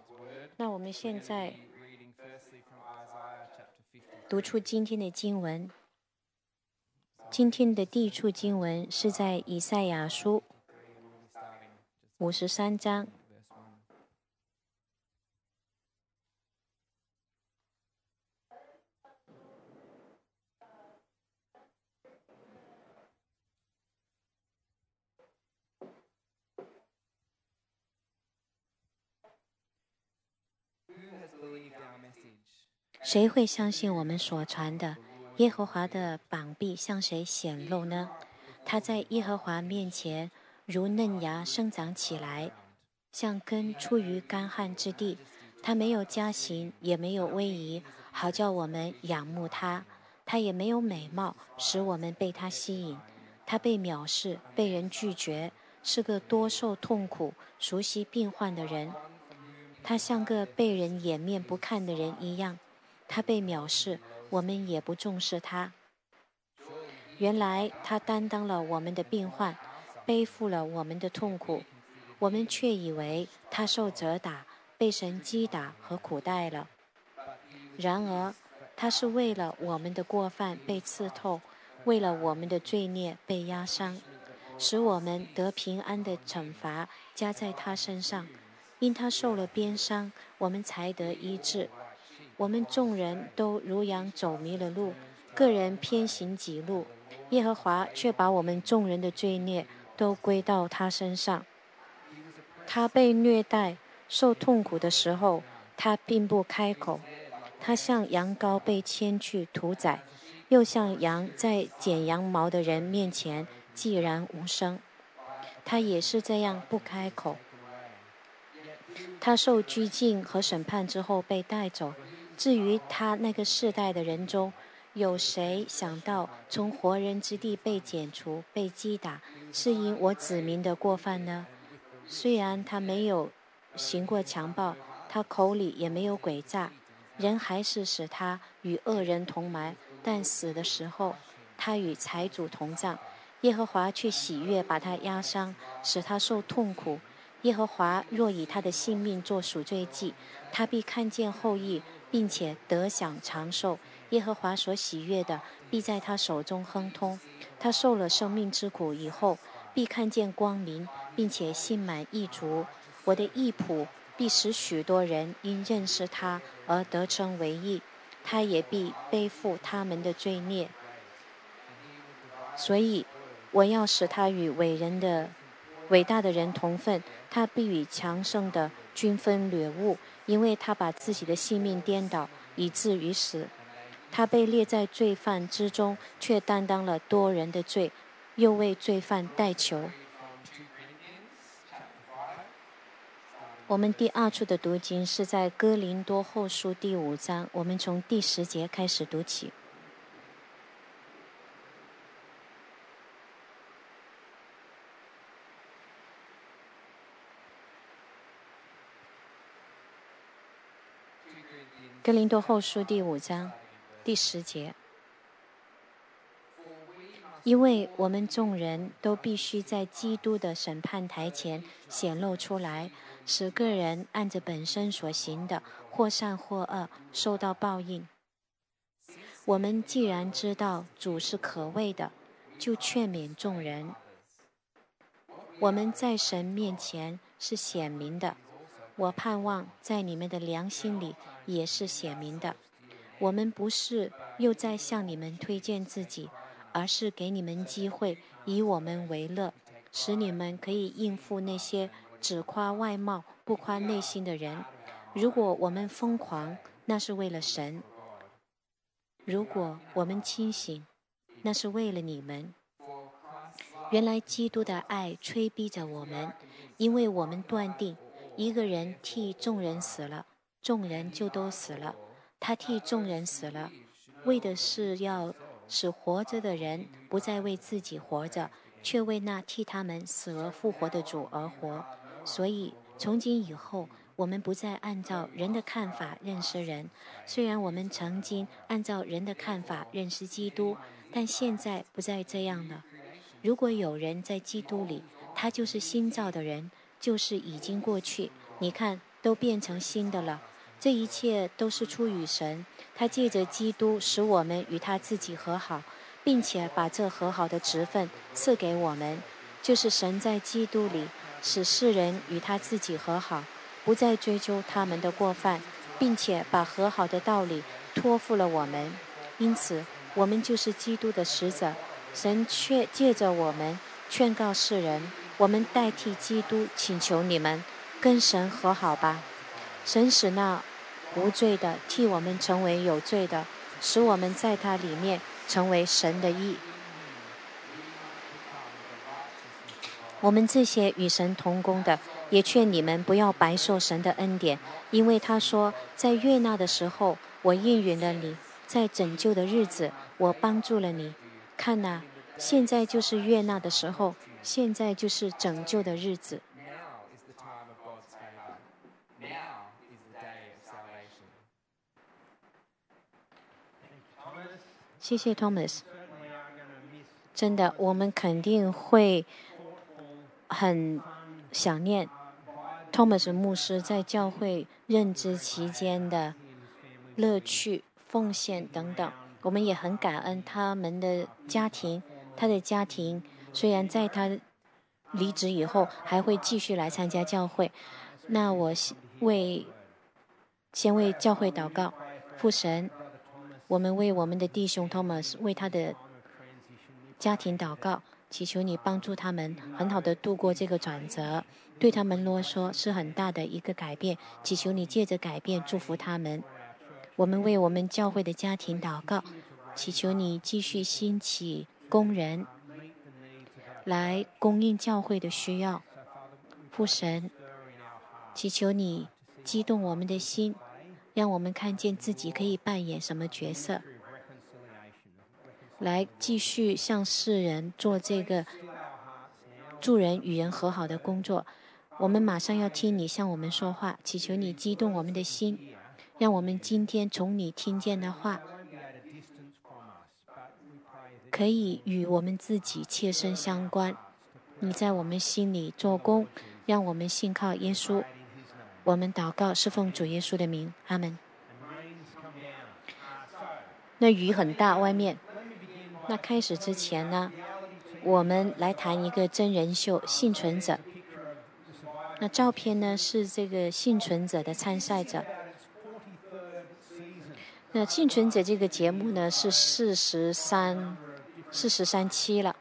那我们现在读出今天的经文。今天的第一处经文是在以赛亚书53章。谁会相信我们所传的？耶和华的膀臂向谁显露呢？他在耶和华面前如嫩芽生长起来，像根出于干旱之地。他没有家型，也没有威仪，好叫我们仰慕他。他也没有美貌，使我们被他吸引。他被藐视，被人拒绝，是个多受痛苦、熟悉病患的人。他像个被人掩面不看的人一样。他被藐视，我们也不重视他。原来他担当了我们的病患，背负了我们的痛苦，我们却以为他受责打，被神击打和苦待了。然而他是为了我们的过犯被刺透，为了我们的罪孽被压伤，使我们得平安的惩罚加在他身上。因他受了鞭伤，我们才得医治。我们众人都如羊走迷了路，个人偏行己路，耶和华却把我们众人的罪孽都归到他身上。他被虐待、受痛苦的时候，他并不开口。他像羊羔被牵去屠宰，又像羊在剪羊毛的人面前寂然无声。他也是这样不开口。他受拘禁和审判之后被带走。至于他那个世代的人中，有谁想到从活人之地被剪除、被击打，是因我子民的过犯呢？虽然他没有行过强暴，他口里也没有诡诈，人还是使他与恶人同埋，但死的时候，他与财主同葬。耶和华却喜悦把他压伤，使他受痛苦。耶和华若以他的性命做赎罪祭，他必看见后裔，并且得享长寿。耶和华所喜悦的，必在他手中亨通。他受了生命之苦以后，必看见光明，并且心满意足。我的义仆必使许多人因认识他而得称为义，他也必背负他们的罪孽。所以我要使他与伟大的人同分，他必与强盛的均分掠物，因为他把自己的性命颠倒，以至于死。他被列在罪犯之中，却担当了多人的罪，又为罪犯代求。我们第二处的读经是在哥林多后书第5章，我们从第10节开始读起。哥林多后书第5章第10节。因为我们众人都必须在基督的审判台前显露出来，使个人按着本身所行的，或善或恶，受到报应。我们既然知道主是可畏的，就劝勉众人。我们在神面前是显明的，我盼望在你们的良心里也是显明的。我们不是又在向你们推荐自己，而是给你们机会，以我们为乐，使你们可以应付那些只夸外貌不夸内心的人。如果我们疯狂，那是为了神；如果我们清醒，那是为了你们。原来基督的爱催逼着我们，因为我们断定，一个人替众人死了，众人就都死了。他替众人死了，为的是要使活着的人不再为自己活着，却为那替他们死而复活的主而活。所以从今以后，我们不再按照人的看法认识人。虽然我们曾经按照人的看法认识基督，但现在不再这样了。如果有人在基督里，他就是新造的人，旧事已经过去，你看都变成新的了。这一切都是出于神，他借着基督使我们与他自己和好，并且把这和好的职分赐给我们，就是神在基督里使世人与他自己和好，不再追究他们的过犯，并且把和好的道理托付了我们。因此，我们就是基督的使者，神却借着我们劝告世人，我们代替基督请求你们跟神和好吧。神使那无罪的替我们成为有罪的，使我们在他里面成为神的义。我们这些与神同工的，也劝你们不要白受神的恩典，因为他说，在悦纳的时候，我应允了你；在拯救的日子，我帮助了你。看哪，现在就是悦纳的时候，现在就是拯救的日子。谢谢 Thomas。真的，我们肯定会很想念 Thomas 牧师在教会任职期间的乐趣、奉献等等。我们也很感恩他们的家庭，他的家庭虽然在他离职以后还会继续来参加教会。那我先为教会祷告，父神，我们为我们的弟兄 Thomas 为他的家庭祷告，祈求你帮助他们很好的度过这个转折。对他们来说是很大的一个改变，祈求你借着改变祝福他们。我们为我们教会的家庭祷告，祈求你继续兴起工人来供应教会的需要。父神，祈求你激动我们的心，让我们看见自己可以扮演什么角色，来继续向世人做这个助人与人和好的工作。我们马上要听你向我们说话，祈求你激动我们的心，让我们今天从你听见的话可以与我们自己切身相关。你在我们心里做工，让我们信靠耶稣。我们祷告是奉主耶稣的名，阿们。那雨很大，外面。那开始之前呢，我们来谈一个真人秀《幸存者》。那照片呢是这个幸存者的参赛者。那幸存者这个节目呢是43期了。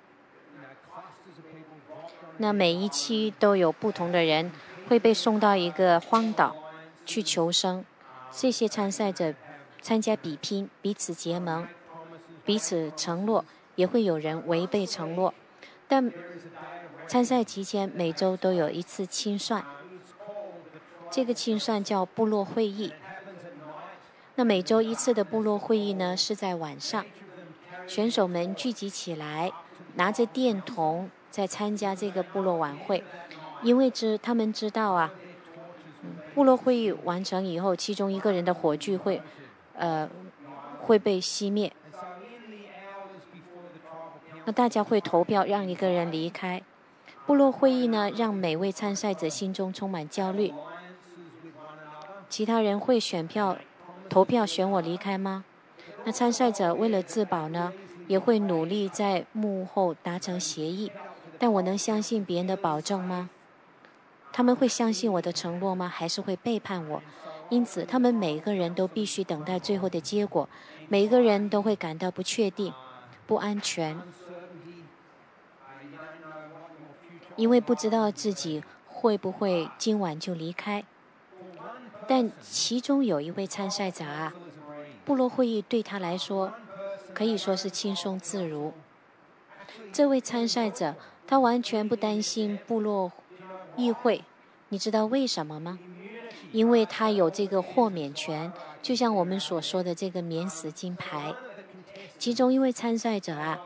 那每一期都有不同的人会被送到一个荒岛去求生。这些参赛者参加比拼，彼此结盟，彼此承诺，也会有人违背承诺。但参赛期间每周都有一次清算，这个清算叫部落会议。那每周一次的部落会议呢是在晚上，选手们聚集起来，拿着电筒在参加这个部落晚会。因为他们知道啊，部落会议完成以后，其中一个人的火炬会被熄灭。那大家会投票让一个人离开。部落会议呢，让每位参赛者心中充满焦虑。其他人会投票选我离开吗？那参赛者为了自保呢，也会努力在幕后达成协议。但我能相信别人的保证吗？他们会相信我的承诺吗？还是会背叛我？因此，他们每个人都必须等待最后的结果。每个人都会感到不确定、不安全，因为不知道自己会不会今晚就离开。但其中有一位参赛者啊，部落会议对他来说可以说是轻松自如。这位参赛者他完全不担心部落议会，你知道为什么吗？因为他有这个豁免权，就像我们所说的这个免死金牌。其中一位参赛者啊，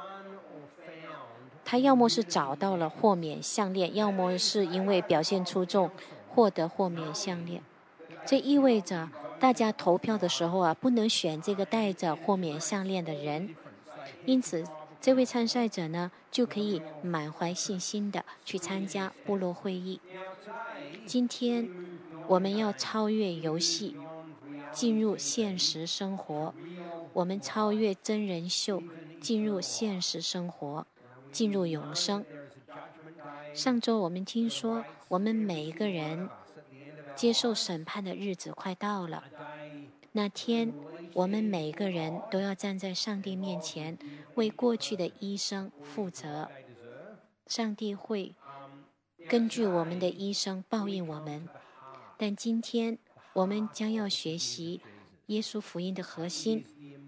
他要么是找到了豁免项链，要么是因为表现出众获得豁免项链。这意味着大家投票的时候啊，不能选这个带着豁免项链的人。因此这位参赛者呢，就可以满怀信心的去参加部落会议。今天我们要超越游戏，进入现实生活。我们超越真人秀，进入现实生活，进入永生。上周我们听说，我们每一个人接受审判的日子快到了。那天，我们每一个人都要站在上帝面前，为过去的一生负责。上帝会根据我们的一生报应我们。但今天，我们将要学习耶稣福音的核心。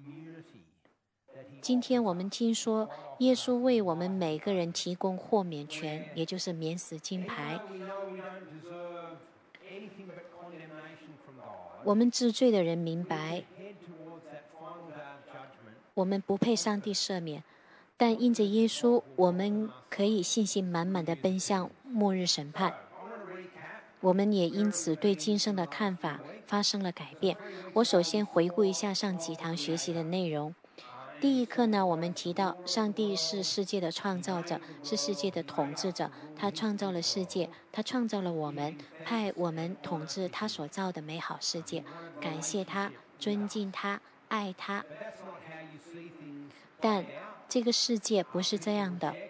今天我们听说，耶稣为我们每个人提供豁免权，也就是免死金牌。我们知罪的人明白，我们不配上帝赦免，但因着耶稣，我们可以信心满满地奔向末日审判。我们也因此对今生的看法发生了改变。我首先回顾一下上几堂学习的内容。第一课呢，我们提到上帝是世界的创造者，是世界的统治者。他创造了世界，他创造了我们，派我们统治他所造的美好世界。感谢他，尊敬他，爱他。但这个世界不是这样的。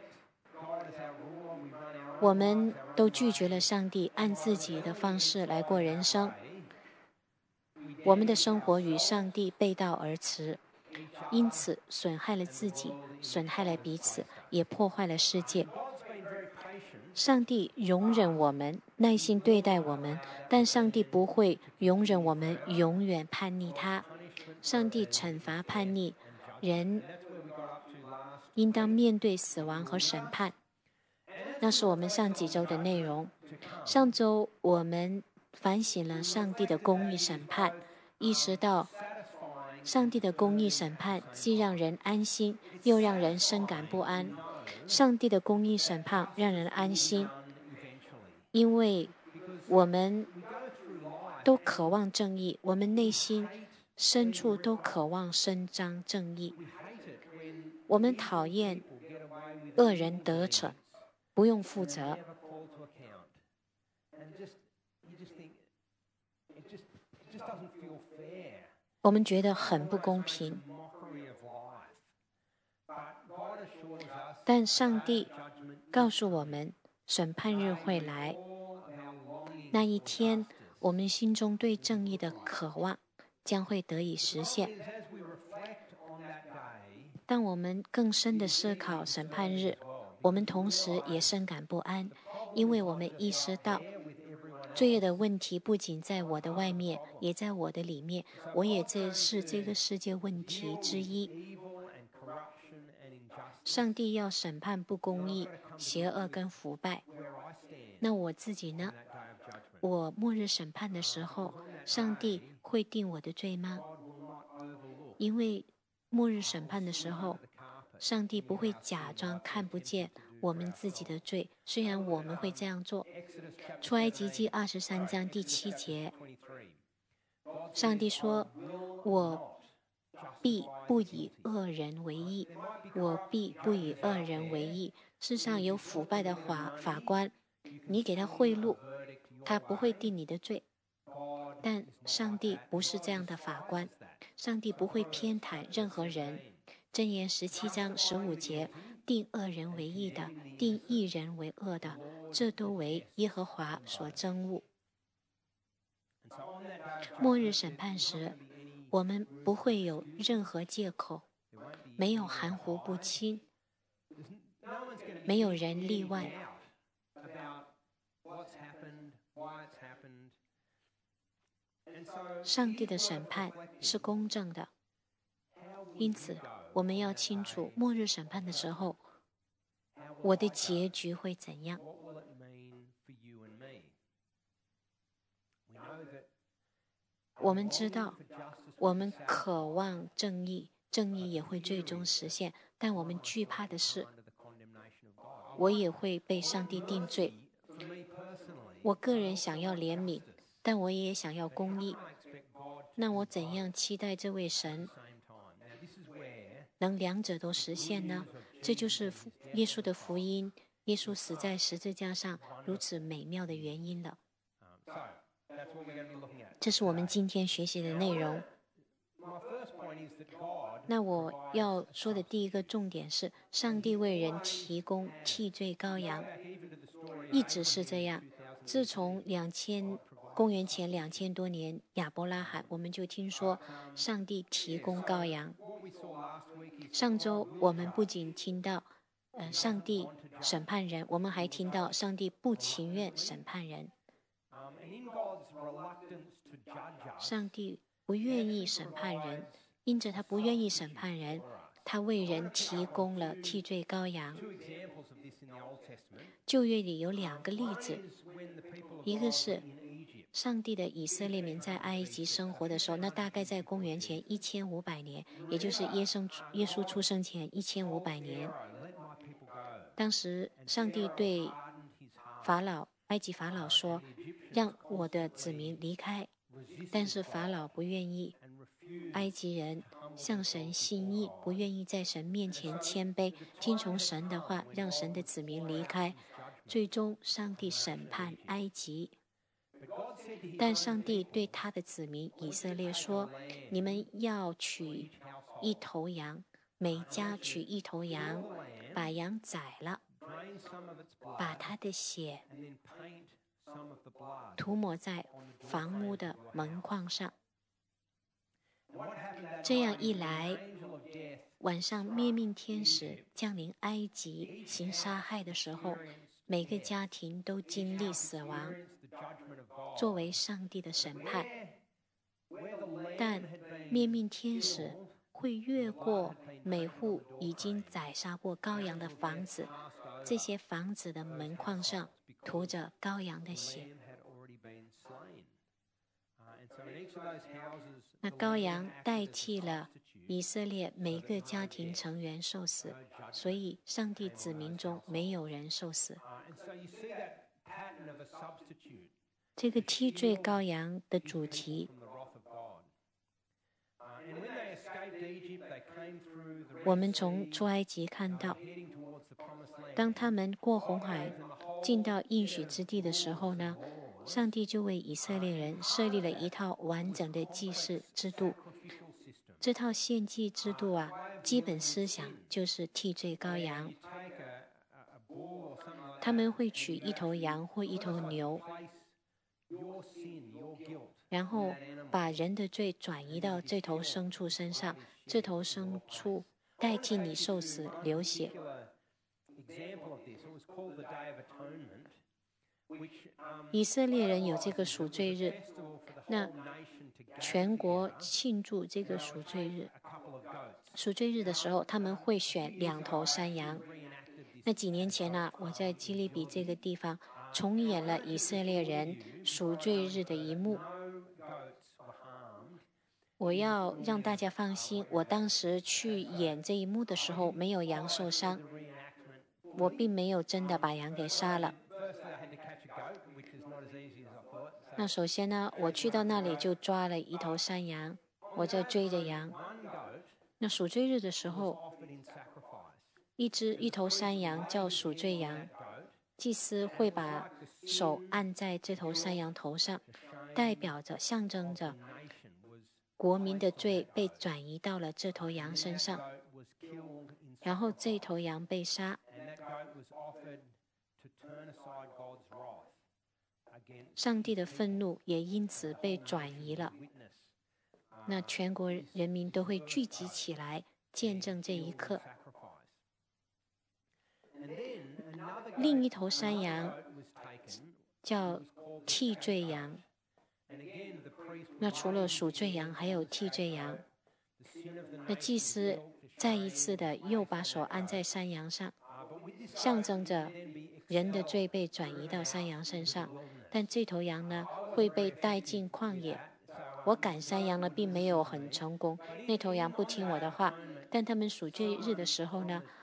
我们都拒绝了上帝，按自己的方式来过人生。我们的生活与上帝背道而驰，因此损害了自己，损害了彼此，也破坏了世界。上帝容忍我们，耐心对待我们，但上帝不会容忍我们永远叛逆他。上帝惩罚叛逆人，应当面对死亡和审判。那是我们上几周的内容。上周我们反省了上帝的公义审判，意识到上帝的公义审判既让人安心，又让人深感不安。上帝的公义审判让人安心，因为我们都渴望正义，我们内心深处都渴望伸张正义。我们讨厌恶人得逞，不用负责。我们觉得很不公平。但上帝告诉我们，审判日会来。那一天，我们心中对正义的渴望将会得以实现。当我们更深地思考审判日，我们同时也深感不安，因为我们意识到罪恶的问题不仅在我的外面，也在我的里面。我也是这个世界问题之一。上帝要审判不公义、邪恶跟腐败。那我自己呢？我末日审判的时候，上帝会定我的罪吗？因为末日审判的时候，上帝不会假装看不见我们自己的罪，虽然我们会这样做。出埃及记23章第7节，上帝说：“我必不以恶人为义，我必不以恶人为义。”世上有腐败的法官，你给他贿赂，他不会定你的罪。但上帝不是这样的法官，上帝不会偏袒任何人。箴言17章15节，定恶人为义的，定义人为恶的，这都为耶和华所憎恶。末日审判时，我们不会有任何借口，没有含糊不清，没有人例外。上帝的审判是公正的，因此我们要清楚末日审判的时候，我的结局会怎样。我们知道，我们渴望正义，正义也会最终实现，但我们惧怕的是，我也会被上帝定罪。我个人想要怜悯，但我也想要公义。那我怎样期待这位神能两者都实现呢？这就是耶稣的福音，耶稣死在十字架上如此美妙的原因了。 这是我们今天学习的内容。那我要说的第一个重点是，上帝为人提供替罪羔羊，一直是这样。自从公元前2000多年亚伯拉罕，我们就听说上帝提供羔羊。上周我们不仅听到上帝审判人，我们还听到上帝不情愿审判人。上帝不愿意审判人，因着他不愿意审判人，他为人提供了替罪羔羊。旧约里有2个例子，一个是上帝的以色列民在埃及生活的时候，那大概在公元前1500年，也就是耶稣出生前1500年。当时上帝对埃及法老说，让我的子民离开，但是法老不愿意。埃及人向神心意，不愿意在神面前谦卑，听从神的话，让神的子民离开。最终上帝审判埃及，但上帝对他的子民以色列说，你们要取一头羊，每家取一头羊，把羊宰了，把他的血涂抹在房屋的门框上。这样一来，晚上灭命天使降临埃及行杀害的时候，每个家庭都经历死亡，作为上帝的审判。但灭命天使会越过每户已经宰杀过羔羊的房子，这些房子的门框上涂着羔羊的血。那羔羊代替了以色列每个家庭成员受死，所以上帝子民中没有人受死。这个替罪羔羊的主题，我们从出埃及看到，当他们过红海进到应许之地的时候呢，上帝就为以色列人设立了一套完整的祭祀制度。这套献祭制度基本思想就是替罪羔羊。他们会取一头羊或一头牛，然后把人的罪转移到这头牲畜身上，这头牲畜代替你受死流血。以色列人有这个赎罪日，那全国庆祝这个赎罪日。赎罪日的时候，他们会选2头山羊。那几年前我在基利比这个地方重演了以色列人赎罪日的一幕。我要让大家放心，我当时去演这一幕的时候，没有羊受伤，我并没有真的把羊给杀了。那首先呢，我去到那里就抓了一头山羊，我在追着羊。那赎罪日的时候，一头山羊叫赎罪羊，祭司会把手按在这头山羊头上，代表着象征着国民的罪被转移到了这头羊身上，然后这头羊被杀，上帝的愤怒也因此被转移了。那全国人民都会聚集起来见证这一刻。另一头山羊叫替罪羊，那除了赎罪羊还有替罪羊。那祭司再一次的又把手按在山羊上，象征着人的罪被转移到山羊身上，但这头羊呢会被带进旷野。我赶山羊呢并没有很成功，那头羊不听我的话，但他们赎罪日的时候呢，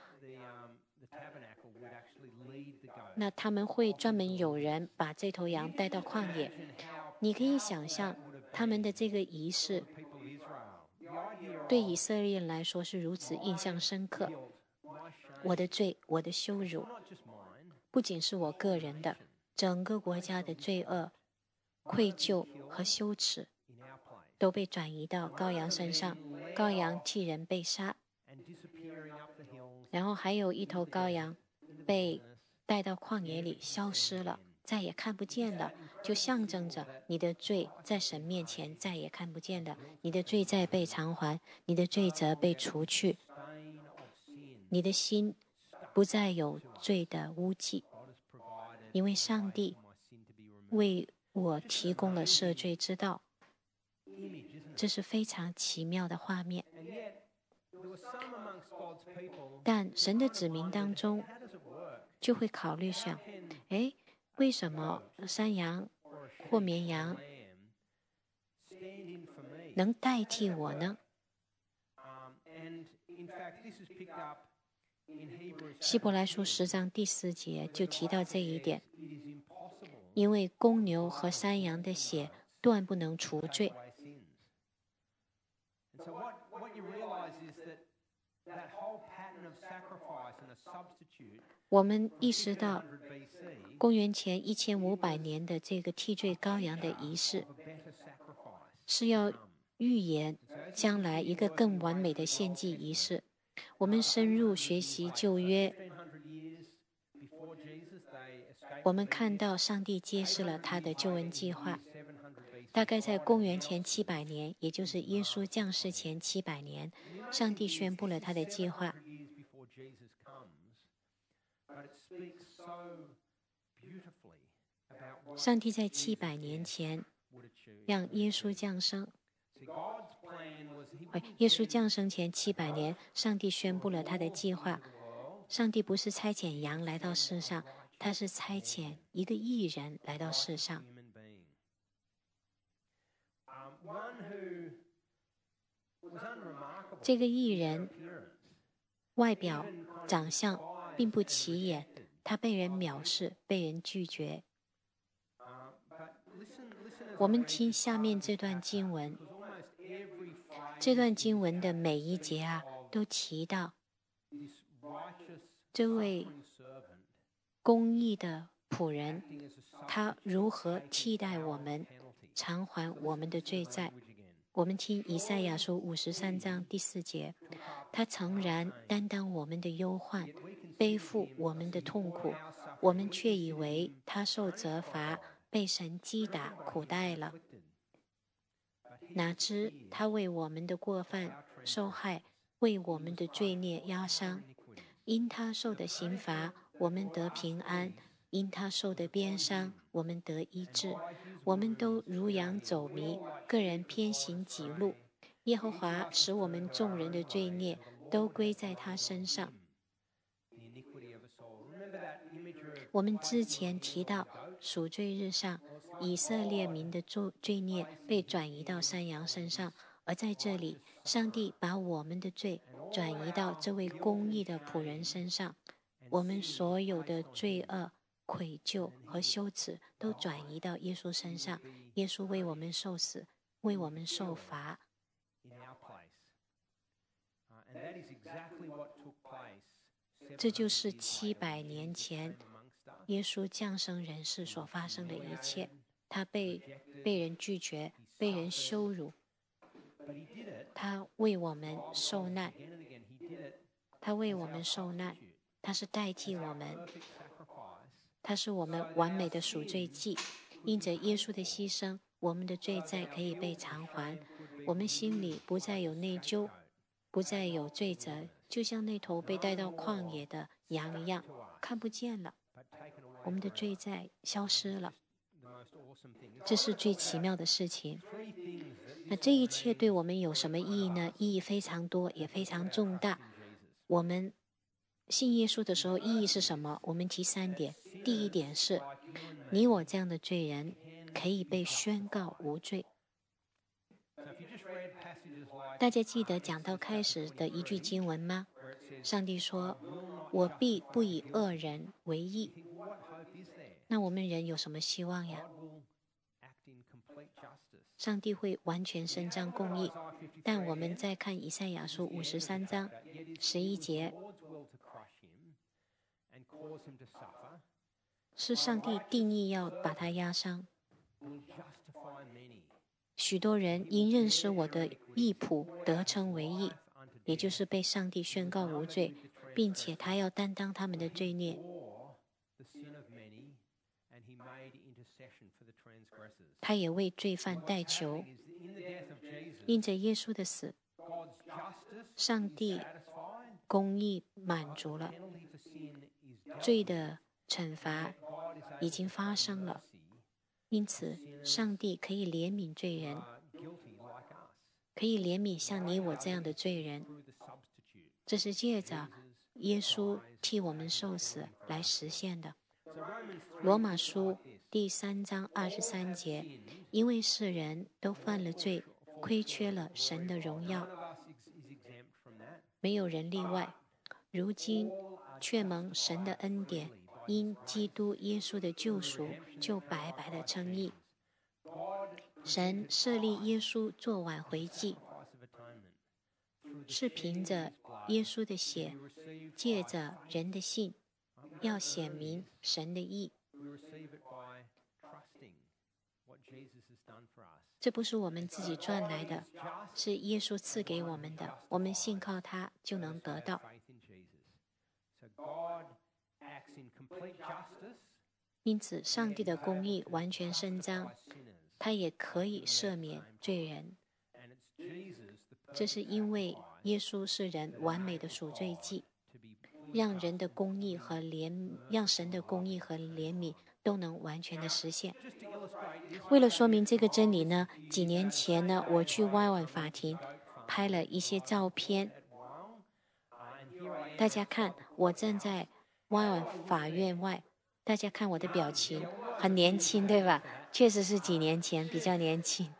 那他们会专门有人把这头羊带到旷野。你可以想象他们的这个仪式对以色列人来说是如此印象深刻。我的罪，我的羞辱，不仅是我个人的，整个国家的罪恶愧疚和羞耻都被转移到羔羊身上，羔羊替人被杀，然后还有一头羔羊被带到旷野里消失了，再也看不见了，就象征着你的罪在神面前再也看不见了，你的罪债被偿还，你的罪责被除去，你的心不再有罪的污迹，因为上帝为我提供了赦罪之道。这是非常奇妙的画面。但神的子民当中就会考虑想，为什么山羊或绵羊能代替我呢？希伯来书10章第4节就提到这一点，因为公牛和山羊的血断不能除罪。我们意识到公元前1500年的这个替罪羔羊的仪式是要预言将来一个更完美的献祭仪式。我们深入学习旧约，我们看到上帝揭示了他的救恩计划。大概在公元前700年，也就是耶稣降世前700年，上帝宣布了他的计划。上帝在700年前让耶稣降生。耶稣降生前700年，上帝宣布了他的计划。上帝不是差遣羊来到世上，他是差遣一个义人来到世上。这个义人外表长相并不起眼，他被人藐视，被人拒绝。我们听下面这段经文，这段经文的每一节都提到这位公义的仆人，他如何替代我们，偿还我们的罪债。我们听以赛亚书53章第4节，他诚然担当我们的忧患，背负我们的痛苦，我们却以为他受责罚，被神击打苦待了。哪知他为我们的过犯受害，为我们的罪孽压伤。因他受的刑罚，我们得平安；因他受的鞭伤，我们得医治。我们都如羊走迷，个人偏行己路。耶和华使我们众人的罪孽都归在他身上。我们之前提到赎罪日上，以色列民的罪孽被转移到山羊身上，而在这里，上帝把我们的罪转移到这位公义的仆人身上。我们所有的罪恶、愧疚和羞耻都转移到耶稣身上，耶稣为我们受死，为我们受罚。这就是700年前耶稣降生人世所发生的一切。他被人拒绝，被人羞辱，他为我们受难，他是代替我们，他是我们完美的赎罪祭。因着耶稣的牺牲，我们的罪债可以被偿还，我们心里不再有内疚，不再有罪责，就像那头被带到旷野的羊一样，看不见了，我们的罪债消失了。这是最奇妙的事情。那这一切对我们有什么意义呢？意义非常多，也非常重大。我们信耶稣的时候，意义是什么？我们提3点。第一点是，你我这样的罪人可以被宣告无罪。大家记得讲到开始的一句经文吗？上帝说：“我必不以恶人为义。”那我们人有什么希望呀？上帝会完全伸张公义。但我们再看以赛亚书53章11节，是上帝定义要把他压伤。 许多人因认识我的义谱得称为义，也就是被上帝宣告无罪，并且他要担当他们的罪孽。他也为罪犯代求。因着耶稣的死，上帝公义满足了，罪的惩罚已经发生了，因此上帝可以怜悯罪人，可以怜悯像你我这样的罪人。这是借着耶稣替我们受死来实现的。罗马书第3章23节，因为世人都犯了罪，亏缺了神的荣耀，没有人例外。如今却蒙神的恩典，因基督耶稣的救赎，就白白的称义。神设立耶稣做挽回祭，是凭着耶稣的血，借着人的信，要显明神的义。这不是我们自己赚来的，是耶稣赐给我们的，我们信靠他就能得到。因此上帝的公义完全伸张，他也可以赦免罪人。这是因为耶稣是人完美的赎罪祭，让神的公义和怜悯都能完全的实现。为了说明这个真理呢，几年前呢，我去湾湾法庭拍了一些照片。大家看，我站在湾湾法院外，大家看我的表情，很年轻，对吧？确实是几年前比较年轻，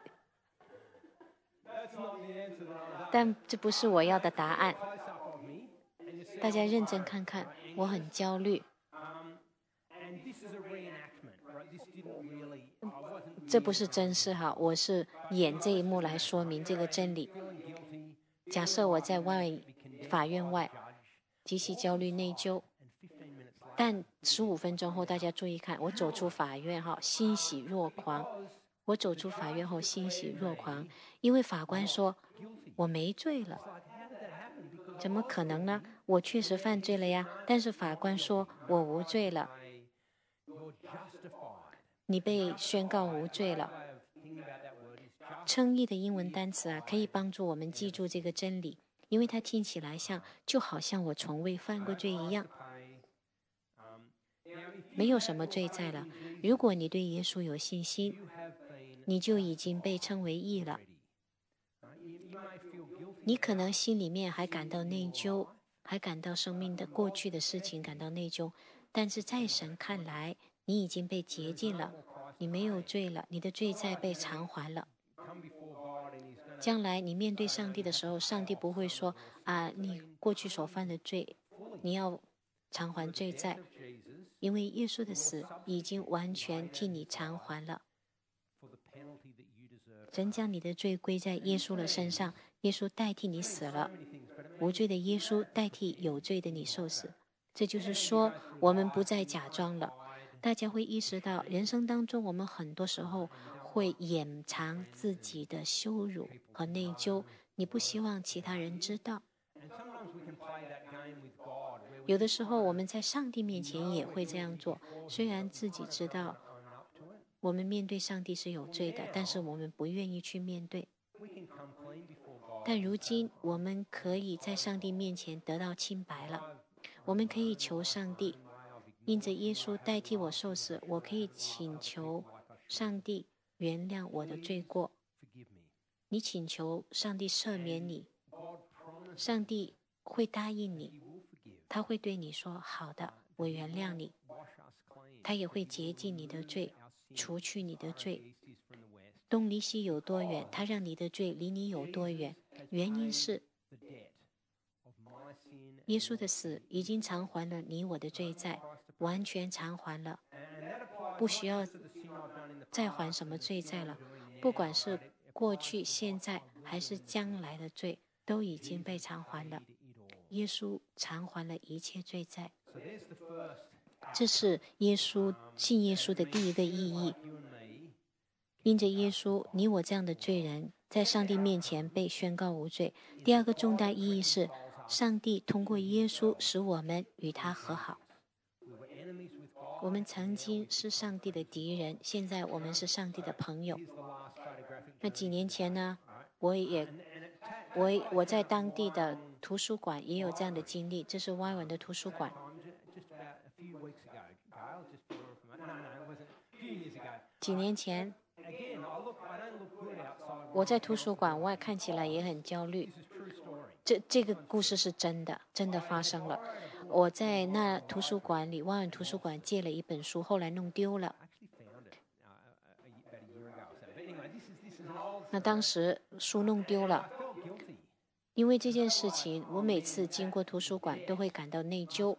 但这不是我要的答案。大家认真看看，我很焦虑。这不是真事哈，我是演这一幕来说明这个真理。假设我在法院外极其焦虑内疚，但15分钟后，大家注意看，我走出法院后欣喜若狂。我走出法院后欣喜若狂，因为法官说我没罪了。怎么可能呢？我确实犯罪了呀，但是法官说我无罪了，你被宣告无罪了。称义的英文单词可以帮助我们记住这个真理，因为它听起来就好像我从未犯过罪一样，没有什么罪在了。如果你对耶稣有信心，你就已经被称为义了。你可能心里面还感到内疚，还感到生命的过去的事情感到内疚，但是在神看来，你已经被洁净了，你没有罪了，你的罪债被偿还了。将来你面对上帝的时候，上帝不会说你过去所犯的罪，你要偿还罪债，因为耶稣的死已经完全替你偿还了。神将你的罪归在耶稣的身上，耶稣代替你死了，无罪的耶稣代替有罪的你受死。这就是说，我们不再假装了。大家会意识到，人生当中我们很多时候会掩藏自己的羞辱和内疚，你不希望其他人知道。有的时候我们在上帝面前也会这样做，虽然自己知道我们面对上帝是有罪的，但是我们不愿意去面对。但如今我们可以在上帝面前得到清白了，我们可以求上帝，因着耶稣代替我受死，我可以请求上帝原谅我的罪过。你请求上帝赦免你，上帝会答应你，他会对你说好的，我原谅你。他也会洁净你的罪，除去你的罪。东离西有多远，他让你的罪离你有多远。原因是耶稣的死已经偿还了你我的罪债，完全偿还了，不需要再还什么罪债了。不管是过去、现在还是将来的罪，都已经被偿还了。耶稣偿还了一切罪债。这是信耶稣的第一个意义。 因着耶稣，你我这样的罪人，在上帝面前被宣告无罪。第二个重大意义是，上帝通过耶稣使我们与他和好。我们曾经是上帝的敌人，现在我们是上帝的朋友。那几年前呢，我在当地的图书馆也有这样的经历，这是歪文的图书馆。几年前，我在图书馆外看起来也很焦虑。这个故事是真的，真的发生了。我在那图书馆里，歪文图书馆借了一本书，后来弄丢了。那当时书弄丢了，因为这件事情，我每次经过图书馆都会感到内疚，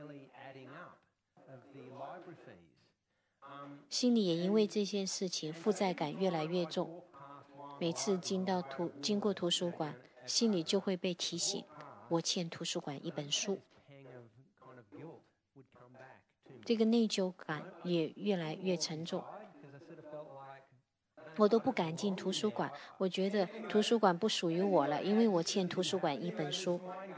心里也因为这件事情负债感越来越重。每次经过图书馆，心里就会被提醒，我欠图书馆一本书。这个内疚感也越来越沉重，我都不敢进图书馆。我觉得图书馆不属于我了，因为我欠图书馆一本书。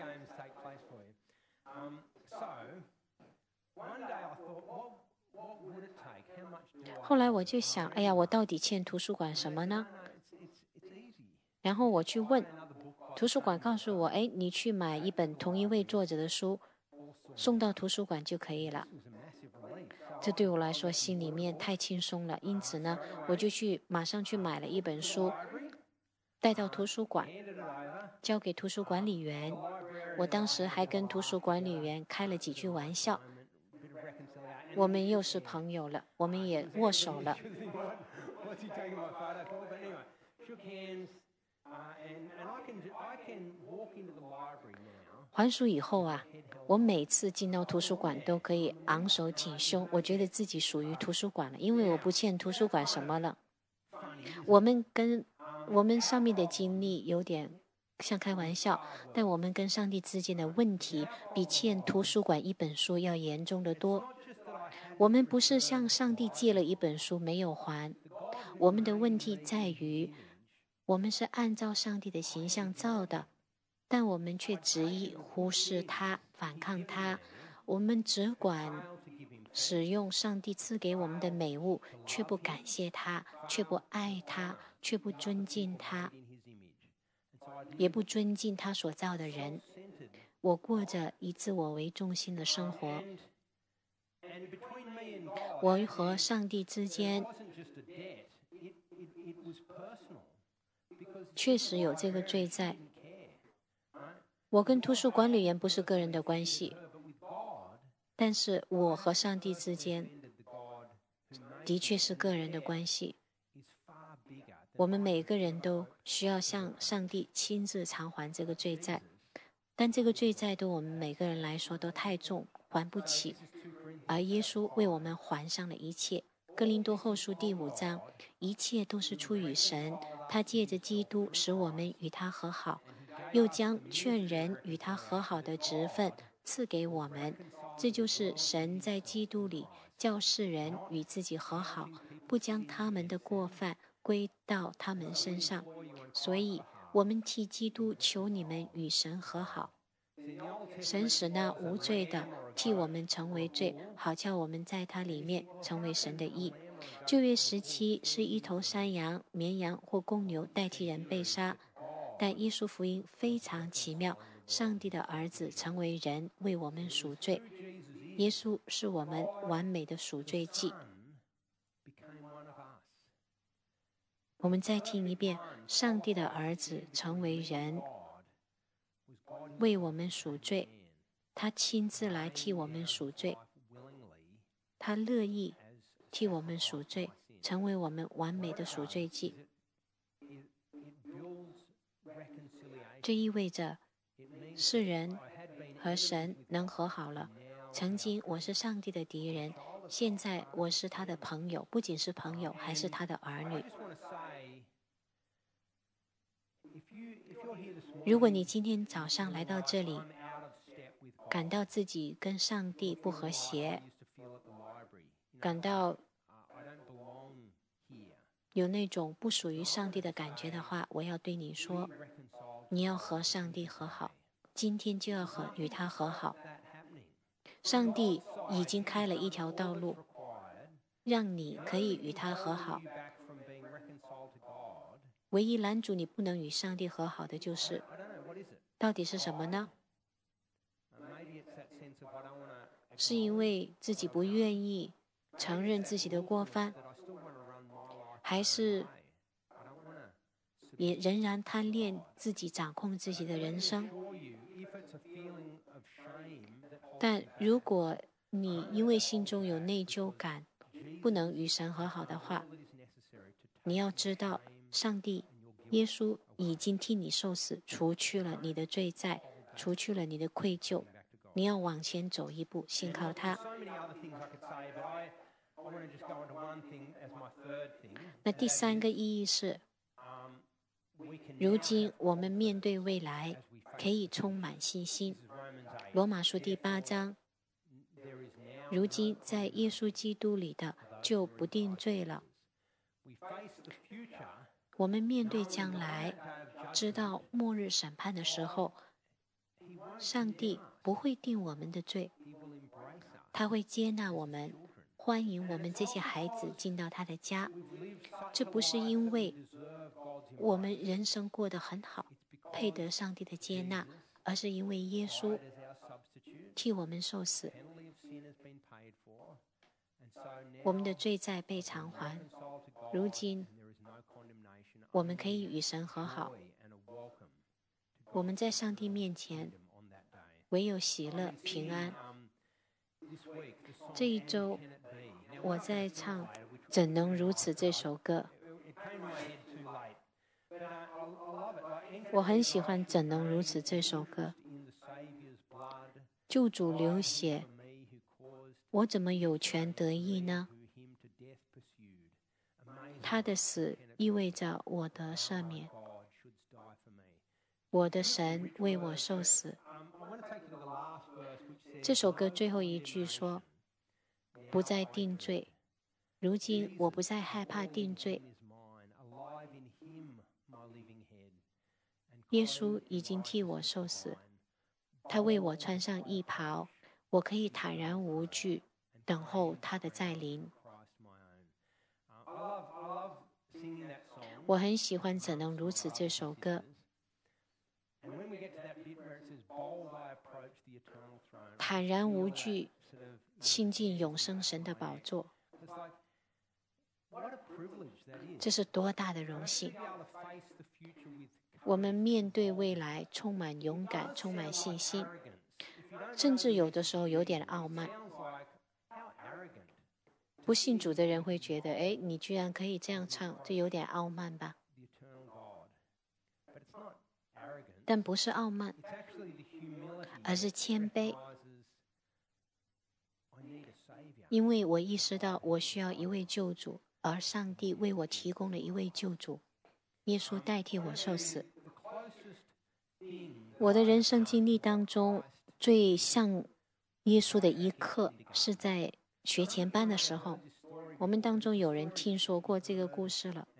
后来我就想，哎呀，我到底欠图书馆什么呢？然后我去问图书馆，告诉我，哎，你去买一本同一位作者的书，送到图书馆就可以了。这对我来说心里面太轻松了，因此呢，我就马上去买了一本书，带到图书馆，交给图书管理员。我当时还跟图书管理员开了几句玩笑，我们又是朋友了，我们也握手了。还书以后啊，我每次进到图书馆都可以昂首挺胸，我觉得自己属于图书馆了，因为我不欠图书馆什么了。我们上面的经历有点像开玩笑，但我们跟上帝之间的问题比欠图书馆一本书要严重得多。我们不是向上帝借了一本书没有还，我们的问题在于，我们是按照上帝的形象造的，但我们却执意忽视他，反抗他。我们只管使用上帝赐给我们的美物，却不感谢他，却不爱他，却不尊敬他，也不尊敬他所造的人。我过着以自我为中心的生活。我和上帝之间确实有这个罪在。我跟图书管理员不是个人的关系，但是我和上帝之间的确是个人的关系。我们每个人都需要向上帝亲自偿还这个罪债，但这个罪债对我们每个人来说都太重，还不起。而耶稣为我们还上了一切。哥林多后书第5章，一切都是出于神，他借着基督使我们与他和好，又将劝人与他和好的职分赐给我们。这就是神在基督里叫世人与自己和好，不将他们的过犯归到他们身上。所以我们替基督求你们与神和好。神使那无罪的替我们成为罪，好叫我们在他里面成为神的义。旧约时期是一头山羊、绵羊或公牛代替人被杀，但耶稣福音非常奇妙，上帝的儿子成为人为我们赎罪。耶稣是我们完美的赎罪祭。我们再听一遍，上帝的儿子成为人为我们赎罪，他亲自来替我们赎罪，他乐意替我们赎罪，成为我们完美的赎罪祭。这意味着世人和神能和好了。曾经我是上帝的敌人，现在我是他的朋友，不仅是朋友，还是他的儿女。如果你今天早上来到这里，感到自己跟上帝不和谐，感到有那种不属于上帝的感觉的话，我要对你说，你要和上帝和好，今天就要与他和好。上帝已经开了一条道路，让你可以与他和好。唯一拦阻你不能与上帝和好的就是，到底是什么呢？是因为自己不愿意承认自己的过犯，还是也仍然贪恋自己掌控自己的人生？但如果你因为心中有内疚感，不能与神和好的话，你要知道，上帝耶稣已经替你受死，除去了你的罪债，除去了你的愧疚。你要往前走一步，信靠他。那第三个意义是，如今我们面对未来，可以充满信心。罗马书第8章，如今在耶稣基督里的就不定罪了。我们面对将来，知道末日审判的时候，上帝不会定我们的罪，他会接纳我们，欢迎我们这些孩子进到他的家。这不是因为我们人生过得很好，配得上帝的接纳，而是因为耶稣替我们受死，我们的罪债被偿还。如今我们可以与神和好，我们在上帝面前唯有喜乐平安。这一周我在唱《怎能如此》这首歌，我很喜欢《怎能如此》这首歌。救主流血，我怎么有权得益呢？他的死意味着我得赦免，我的神为我受死。这首歌最后一句说，不再定罪，如今我不再害怕定罪。耶稣已经替我受死，他为我穿上义袍，我可以坦然无惧，等候他的再临。我很喜欢《怎能如此》这首歌。坦然无惧，亲近永生神的宝座，这是多大的荣幸！我们面对未来充满勇敢，充满信心，甚至有的时候有点傲慢。不信主的人会觉得，哎，你居然可以这样唱，这有点傲慢吧？但不是傲慢，而是谦卑。因为我意识到我需要一位救主，而上帝为我提供了一位救主，耶稣代替我受死。我的人生经历当中，最像耶稣的一刻是在学前班的时候。我们当中有人听说过这个故事了。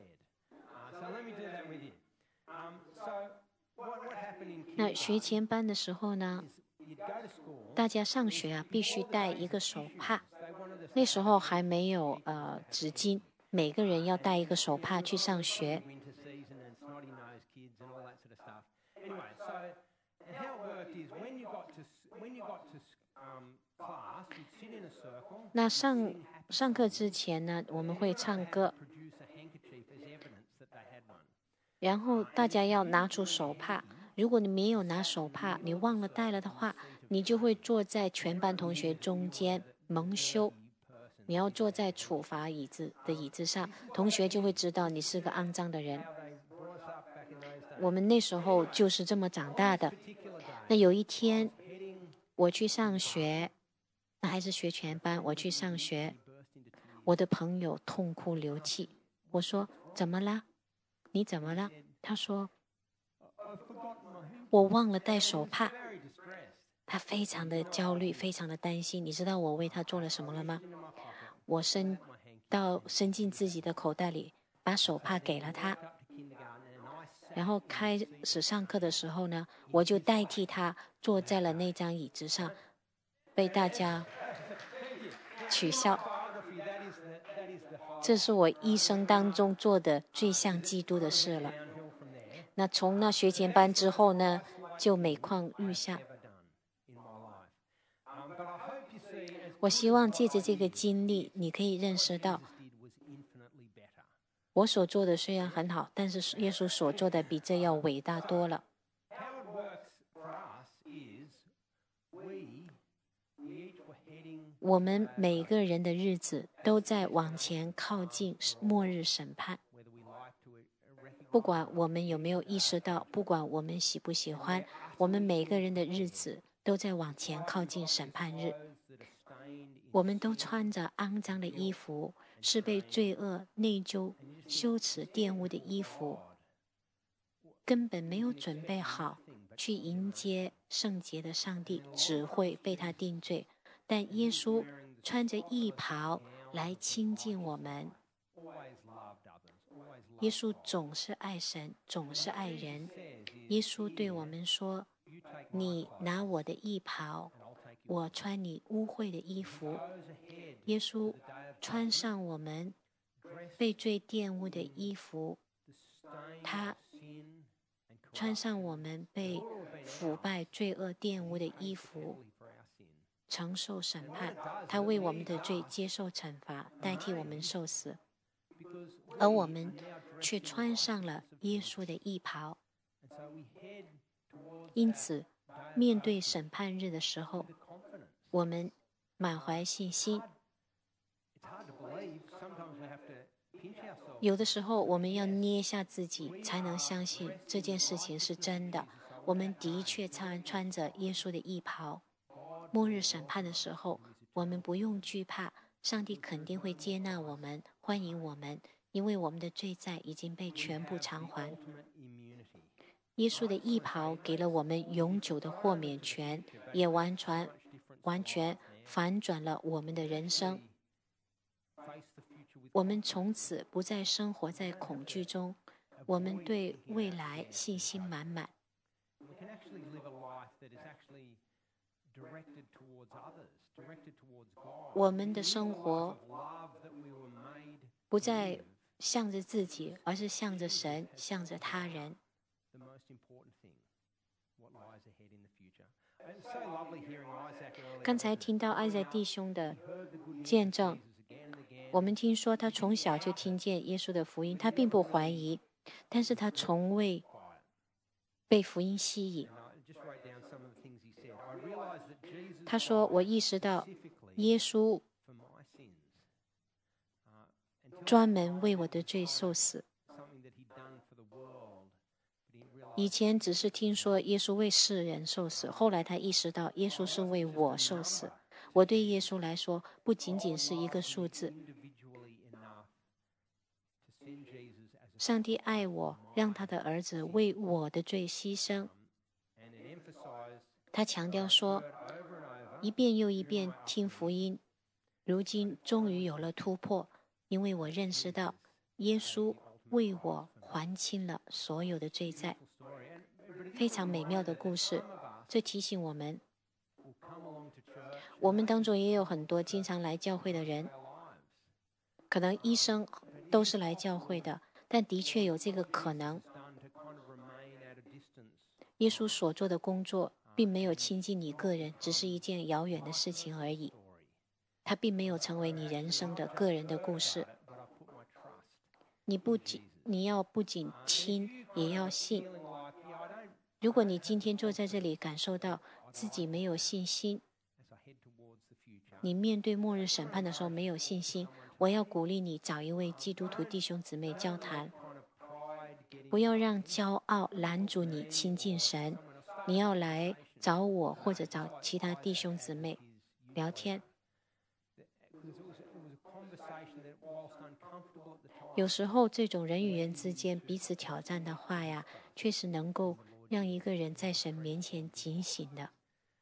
那学前班的时候呢，大家上学啊必须带一个手帕，那时候还没有纸巾，每个人要带一个手帕去上学。那上课之前呢，我们会唱歌，然后大家要拿出手帕。如果你没有拿手帕，你忘了带了的话，你就会坐在全班同学中间蒙羞。你要坐在处罚椅子上，同学就会知道你是个肮脏的人。我们那时候就是这么长大的。那有一天我去上学，那还是学全班，我去上学，我的朋友痛哭流涕。我说怎么了？你怎么了？他说我忘了带手帕。他非常的焦虑，非常的担心。你知道我为他做了什么了吗？我伸进自己的口袋里， 把手帕给了他，然后开始上课的时候呢，我就代替他坐在了那张椅子上，被大家取笑。这是我一生当中做的最像基督的事了。那从那学前班之后呢，就每况愈下。我希望借着这个经历，你可以认识到，我所做的虽然很好，但是耶稣所做的比这要伟大多了。我们每个人的日子都在往前靠近末日审判，不管我们有没有意识到，不管我们喜不喜欢，我们每个人的日子都在往前靠近审判日。我们都穿着肮脏的衣服，是被罪恶、内疚、羞耻玷污的衣服，根本没有准备好去迎接圣洁的上帝，只会被他定罪。但耶稣穿着义袍来亲近我们。耶稣总是爱神，总是爱人。耶稣对我们说：你拿我的义袍，我穿你污秽的衣服。耶稣穿上我们被罪玷污的衣服，他穿上我们被腐败罪恶玷污的衣服，承受审判。他为我们的罪接受惩罚，代替我们受死，而我们却穿上了耶稣的义袍。因此，面对审判日的时候，我们满怀信心。有的时候，我们要捏下自己，才能相信这件事情是真的。我们的确穿着耶稣的义袍。末日审判的时候，我们不用惧怕，上帝肯定会接纳我们，欢迎我们，因为我们的罪债已经被全部偿还。耶稣的义袍给了我们永久的豁免权，也完全反转了我们的人生。我们从此不再生活在恐惧中，我们对未来信心满满。我们的生活不再向着自己，而是向着神，向着他人。刚才听到艾在弟兄的见证，我们听说他从小就听见耶稣的福音，他并不怀疑，但是他从未被福音吸引。他说：我意识到耶稣专门为我的罪受死。以前只是听说耶稣为世人受死，后来他意识到耶稣是为我受死。我对耶稣来说不仅仅是一个数字。上帝爱我，让他的儿子为我的罪牺牲。他强调说，一遍又一遍听福音，如今终于有了突破，因为我认识到耶稣为我还清了所有的罪债。非常美妙的故事，这提醒我们，我们当中也有很多经常来教会的人，可能一生都是来教会的，但的确有这个可能。耶稣所做的工作并没有亲近你个人，只是一件遥远的事情而已。它并没有成为你人生的个人的故事。你要不仅听，也要信。如果你今天坐在这里感受到自己没有信心，你面对末日审判的时候没有信心，我要鼓励你找一位基督徒弟兄姊妹交谈，不要让骄傲拦阻你亲近神。你要来找我或者找其他弟兄姊妹聊天。有时候这种人与人之间彼此挑战的话呀，确实能够让一个人在神面前警醒的。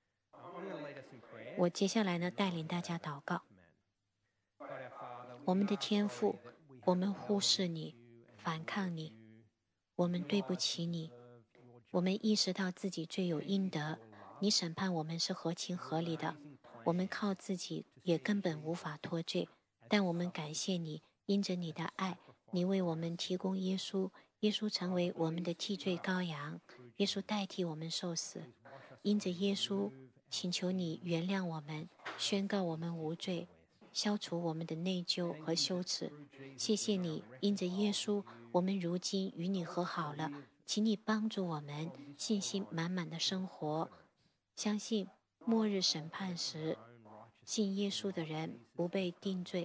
我接下来呢，带领大家祷告。我们的天父，我们忽视你， 反抗你，我们对不起你。我们意识到自己罪有应得，你审判我们是合情合理的，我们靠自己也根本无法脱罪。但我们感谢你，因着你的爱，你为我们提供耶稣，耶稣成为我们的替罪羔羊，耶稣代替我们受死。因着耶稣，请求你原谅我们，宣告我们无罪，消除我们的内疚和羞耻。谢谢你，因着耶稣，我们如今与你和好了。请你帮助我们信心满满的生活，相信末日审判时，信耶稣的人不被定罪。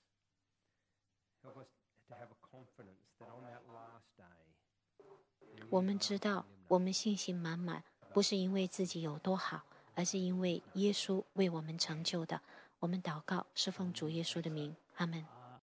我们知道我们信心满满，不是因为自己有多好，而是因为耶稣为我们成就的。我们祷告是奉主耶稣的名，阿们。